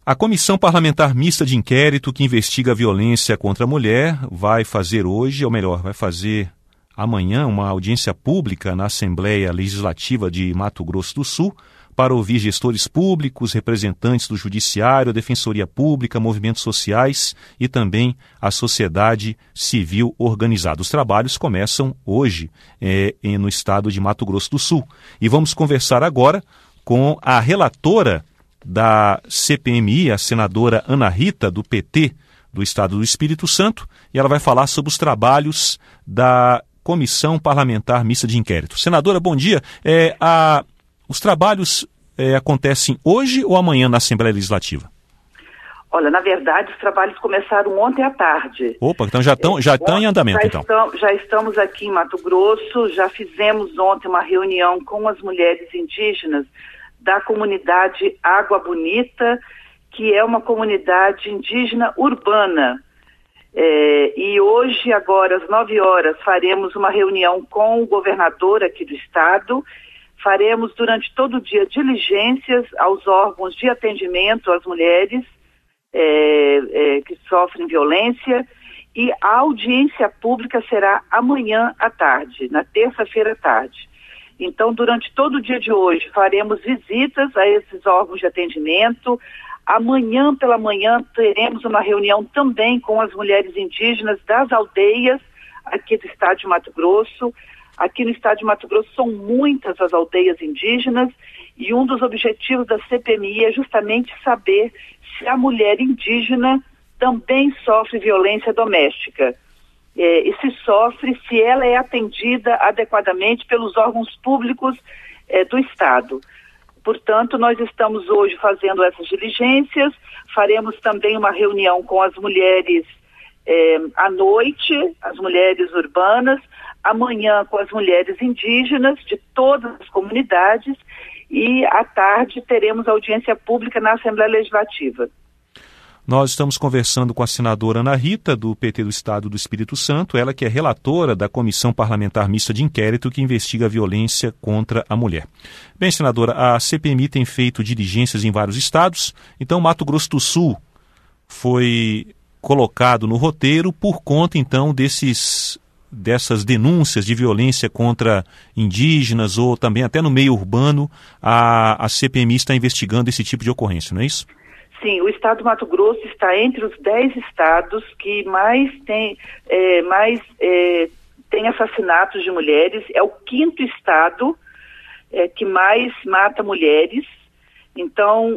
A Comissão Parlamentar Mista de Inquérito que investiga a violência contra a mulher vai fazer hoje, ou melhor, vai fazer amanhã uma audiência pública na Assembleia Legislativa de Mato Grosso do Sul para ouvir gestores públicos, representantes do Judiciário, a Defensoria Pública, movimentos sociais e também a sociedade civil organizada. Os trabalhos começam hoje no estado de Mato Grosso do Sul. E vamos conversar agora com a relatora da CPMI, a senadora Ana Rita, do PT do Estado do Espírito Santo, e ela vai falar sobre os trabalhos da Comissão Parlamentar Mista de Inquérito. Senadora, bom dia. Os trabalhos acontecem hoje ou amanhã na Assembleia Legislativa? Olha, na verdade, os trabalhos começaram ontem à tarde. Opa, então já estão em andamento, Já estamos aqui em Mato Grosso, já fizemos ontem uma reunião com as mulheres indígenas da comunidade Água Bonita, que é uma comunidade indígena urbana. E hoje, agora, às 9 horas, faremos uma reunião com o governador aqui do estado. Faremos durante todo o dia diligências aos órgãos de atendimento às mulheres que sofrem violência, e a audiência pública será amanhã à tarde, na terça-feira à tarde. Então, durante todo o dia de hoje, faremos visitas a esses órgãos de atendimento. Amanhã pela manhã teremos uma reunião também com as mulheres indígenas das aldeias aqui do estado de Mato Grosso. Aqui no estado de Mato Grosso são muitas as aldeias indígenas, e um dos objetivos da CPMI é justamente saber se a mulher indígena também sofre violência doméstica. E se sofre, se ela é atendida adequadamente pelos órgãos públicos do estado. Portanto, nós estamos hoje fazendo essas diligências. Faremos também uma reunião com as mulheres à noite, as mulheres urbanas, amanhã com as mulheres indígenas de todas as comunidades, e à tarde teremos audiência pública na Assembleia Legislativa. Nós estamos conversando com a senadora Ana Rita, do PT do Estado do Espírito Santo, ela que é relatora da Comissão Parlamentar Mista de Inquérito que investiga a violência contra a mulher. Bem, senadora, a CPMI tem feito diligências em vários estados, então Mato Grosso do Sul foi colocado no roteiro por conta, então, dessas denúncias de violência contra indígenas ou também até no meio urbano. A CPMI está investigando esse tipo de ocorrência, não é isso? Sim, o estado do Mato Grosso está entre os 10 estados que mais tem assassinatos de mulheres. É o 5º estado que mais mata mulheres. Então,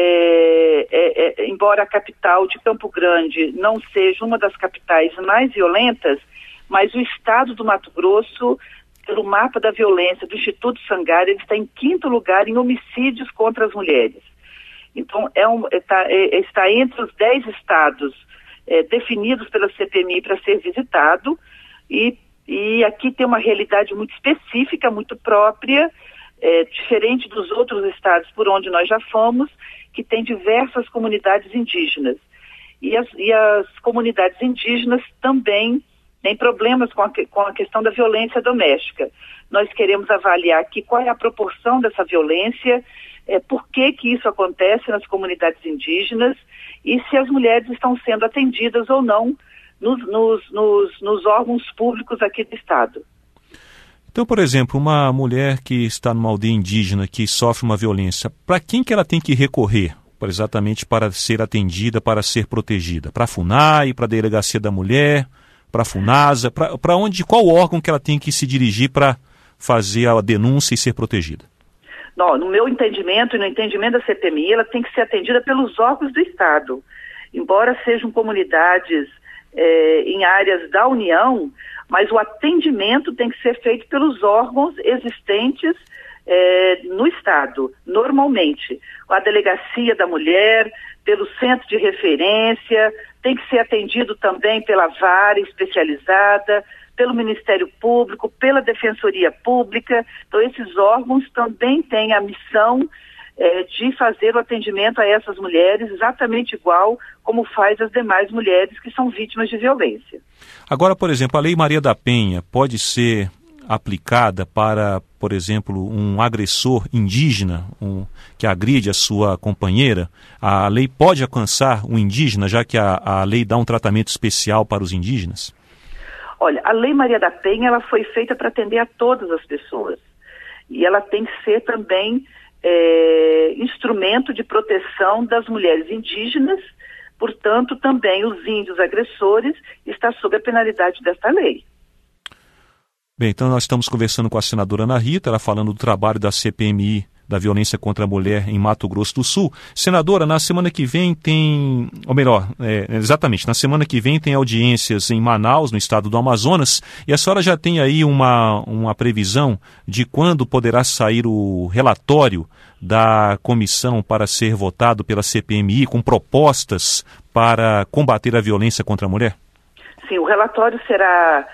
embora a capital de Campo Grande não seja uma das capitais mais violentas, mas o estado do Mato Grosso, pelo mapa da violência do Instituto Sangário, ele está em 5º lugar em homicídios contra as mulheres. Então, está entre os 10 estados definidos pela CPMI para ser visitado, e aqui tem uma realidade muito específica, muito própria, diferente dos outros estados por onde nós já fomos, que tem diversas comunidades indígenas. E as comunidades indígenas também têm problemas com a questão da violência doméstica. Nós queremos avaliar aqui qual é a proporção dessa violência, por que isso acontece nas comunidades indígenas, e se as mulheres estão sendo atendidas ou não nos órgãos públicos aqui do estado. Então, por exemplo, uma mulher que está numa aldeia indígena que sofre uma violência, para quem que ela tem que recorrer exatamente para ser atendida, para ser protegida? Para a FUNAI, para a Delegacia da Mulher, para a FUNASA, qual órgão que ela tem que se dirigir para fazer a denúncia e ser protegida? Não, no meu entendimento e no entendimento da CPMI, ela tem que ser atendida pelos órgãos do estado. Embora sejam comunidades em áreas da União, mas o atendimento tem que ser feito pelos órgãos existentes no estado, normalmente. A Delegacia da Mulher, pelo Centro de Referência, tem que ser atendido também pela vara especializada, pelo Ministério Público, pela Defensoria Pública. Então, esses órgãos também têm a missão de fazer o atendimento a essas mulheres exatamente igual como faz as demais mulheres que são vítimas de violência. Agora, por exemplo, a Lei Maria da Penha pode ser aplicada para, por exemplo, um agressor indígena que agride a sua companheira? A lei pode alcançar o indígena, já que a lei dá um tratamento especial para os indígenas? Olha, a Lei Maria da Penha, ela foi feita para atender a todas as pessoas. E ela tem que ser também instrumento de proteção das mulheres indígenas. Portanto, também os índios agressores estão sob a penalidade desta lei. Bem, então nós estamos conversando com a senadora Ana Rita, ela falando do trabalho da CPMI, da violência contra a mulher em Mato Grosso do Sul. Senadora, na semana que vem tem, ou melhor, exatamente, na semana que vem tem audiências em Manaus, no estado do Amazonas, e a senhora já tem aí uma previsão de quando poderá sair o relatório da comissão para ser votado pela CPMI com propostas para combater a violência contra a mulher? Sim, o relatório será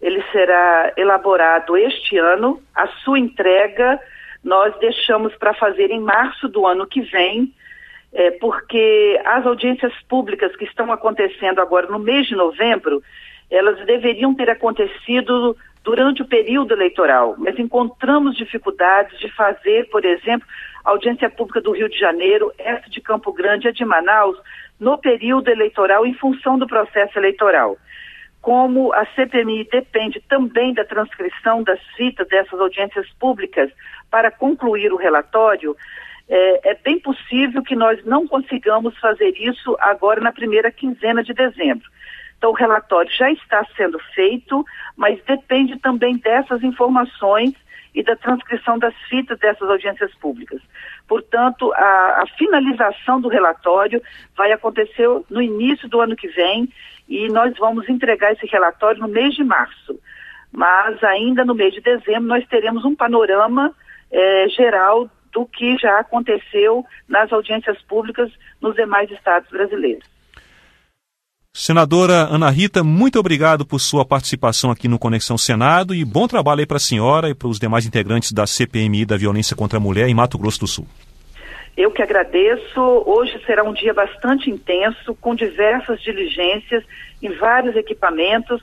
elaborado este ano. A sua entrega nós deixamos para fazer em março do ano que vem, porque as audiências públicas que estão acontecendo agora no mês de novembro, elas deveriam ter acontecido durante o período eleitoral, mas encontramos dificuldades de fazer, por exemplo, a audiência pública do Rio de Janeiro, essa de Campo Grande e a de Manaus, no período eleitoral, em função do processo eleitoral. Como a CPMI depende também da transcrição das fitas dessas audiências públicas para concluir o relatório, é bem possível que nós não consigamos fazer isso agora na primeira quinzena de dezembro. Então, o relatório já está sendo feito, mas depende também dessas informações e da transcrição das fitas dessas audiências públicas. Portanto, a finalização do relatório vai acontecer no início do ano que vem e nós vamos entregar esse relatório no mês de março. Mas ainda no mês de dezembro nós teremos um panorama geral do que já aconteceu nas audiências públicas nos demais estados brasileiros. Senadora Ana Rita, muito obrigado por sua participação aqui no Conexão Senado e bom trabalho aí para a senhora e para os demais integrantes da CPMI da Violência contra a Mulher em Mato Grosso do Sul. Eu que agradeço. Hoje será um dia bastante intenso, com diversas diligências em vários equipamentos.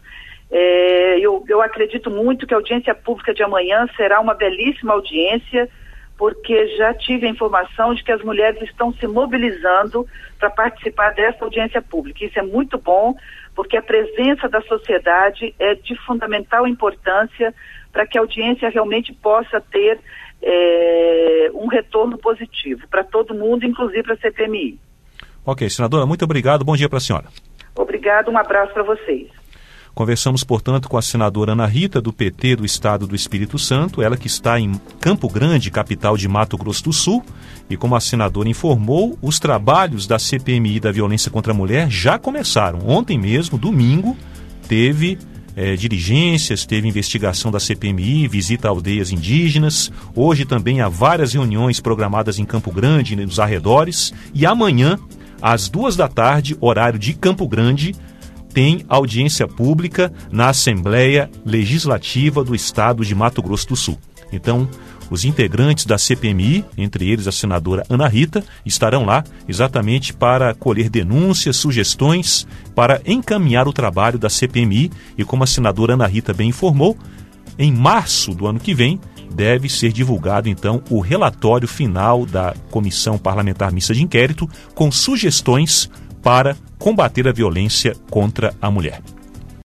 Eu acredito muito que a audiência pública de amanhã será uma belíssima audiência, porque já tive a informação de que as mulheres estão se mobilizando para participar dessa audiência pública. Isso é muito bom, porque a presença da sociedade é de fundamental importância para que a audiência realmente possa ter um retorno positivo para todo mundo, inclusive para a CPMI. Ok, senadora, muito obrigado. Bom dia para a senhora. Obrigado, um abraço para vocês. Conversamos, portanto, com a senadora Ana Rita, do PT do Estado do Espírito Santo, ela que está em Campo Grande, capital de Mato Grosso do Sul, e como a senadora informou, os trabalhos da CPMI da Violência contra a Mulher já começaram. Ontem mesmo, domingo, teve diligências, teve investigação da CPMI, visita a aldeias indígenas. Hoje também há várias reuniões programadas em Campo Grande e nos arredores, e amanhã, às 14h, horário de Campo Grande, tem audiência pública na Assembleia Legislativa do Estado de Mato Grosso do Sul. Então, os integrantes da CPMI, entre eles a senadora Ana Rita, estarão lá exatamente para colher denúncias, sugestões, para encaminhar o trabalho da CPMI e, como a senadora Ana Rita bem informou, em março do ano que vem deve ser divulgado, então, o relatório final da Comissão Parlamentar Mista de Inquérito com sugestões para combater a violência contra a mulher.